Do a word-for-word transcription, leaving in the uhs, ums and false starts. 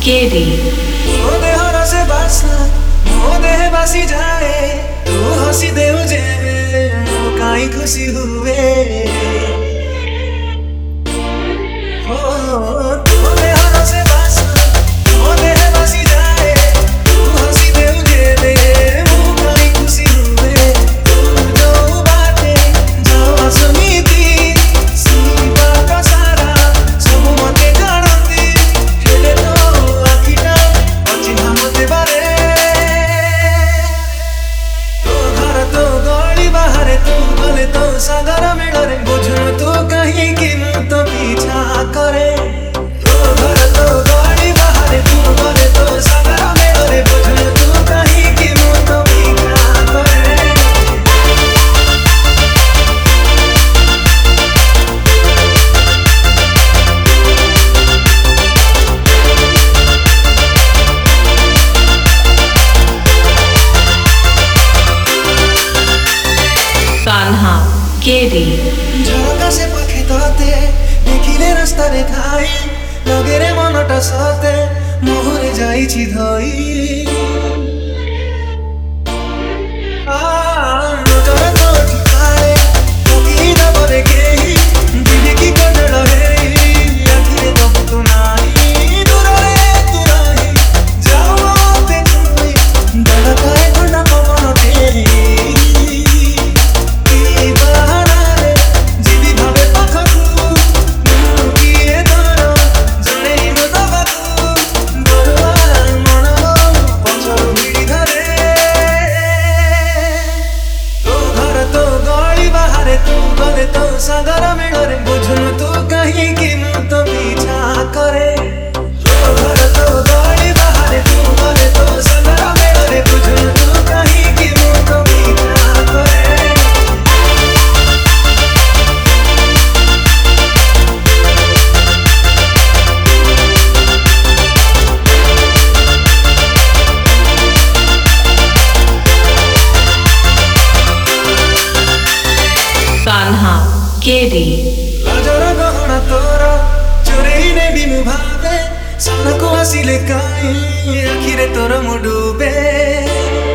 KD ମୋ ଦେହର ସେ ବାସ୍ନା ମୋ ଦେହ ବାସି ଯାଏ ତୁ ହସି ଦେଉ ଯେବେ ମୁଁ କାହିଁ ଖୁସି ହୁଏ ଓ ତୋ ଦେହର ସେ ବାସ୍ନା ମୋ ଦେହ ବାସି ଯାଏ ତୁ ହସି ଦେଉ ଯେବେ ମୁଁ କାହିଁ ଖୁସି ହୁଏ ତୁ ଯୋଉ ବାଟେ ଯାଅ ସେମିତି ସେଇ ବାଟ ସାରା ସବୁ ମତେ ଜାଣନ୍ତି ହେଲେ ତ ଆଖିଟା ଅଚିହ୍ନା ମତେ ବାରେ ତୋ ଘର ତୋ ଗଳି ବାହାରେ ତୁ ଗଲେ ତୋ ସାଗର ମେଳରେ ବୁଝୁନୁ ତୁ କାହିଁକି ମୁଁ ତ ପିଛା କରେ ତୋ ଘର ତୋ ଗଳି ବାହାରେ ତୁ ଗଲେ ତୋ ସାଗର ମେଳରେ ବୁଝୁନୁ ତୁ କାହିଁକି ମୁଁ ତ ପିଛା କରେ कान्हा केडी ঝরকা সে পাখি তোতে দেখিলে রাস্তারে ঠাই লগেরে মনটা সতে মোহরে যাইছি ধই আ নজর তো ঠিকারে পকি দবরে গেই দিদি কি কজল হেই আখিরে দব তো নাই দূরে তু রহি যাও মতে তুই দড়কায় ঠান্ডা পবন তেরি सागर मेଳରେ बुझुनु तू काहींकि ମୁଁ ତ ପିଛା କରେ ତୋ ଘର ତୋ ଗଳି ବାହାରେ ତୁ ଗଲେ ତୋ ସାଗର ମେଳରେ ବୁଝୁନୁ ତୁ କାହିଁକି ମୁଁ ତ ପିଛା କରେ कान्हा केडी लाजर गहना तोर चोरेई नेबी मु भावे सामनाको आसिले काई आखिरे तोर मु डुबे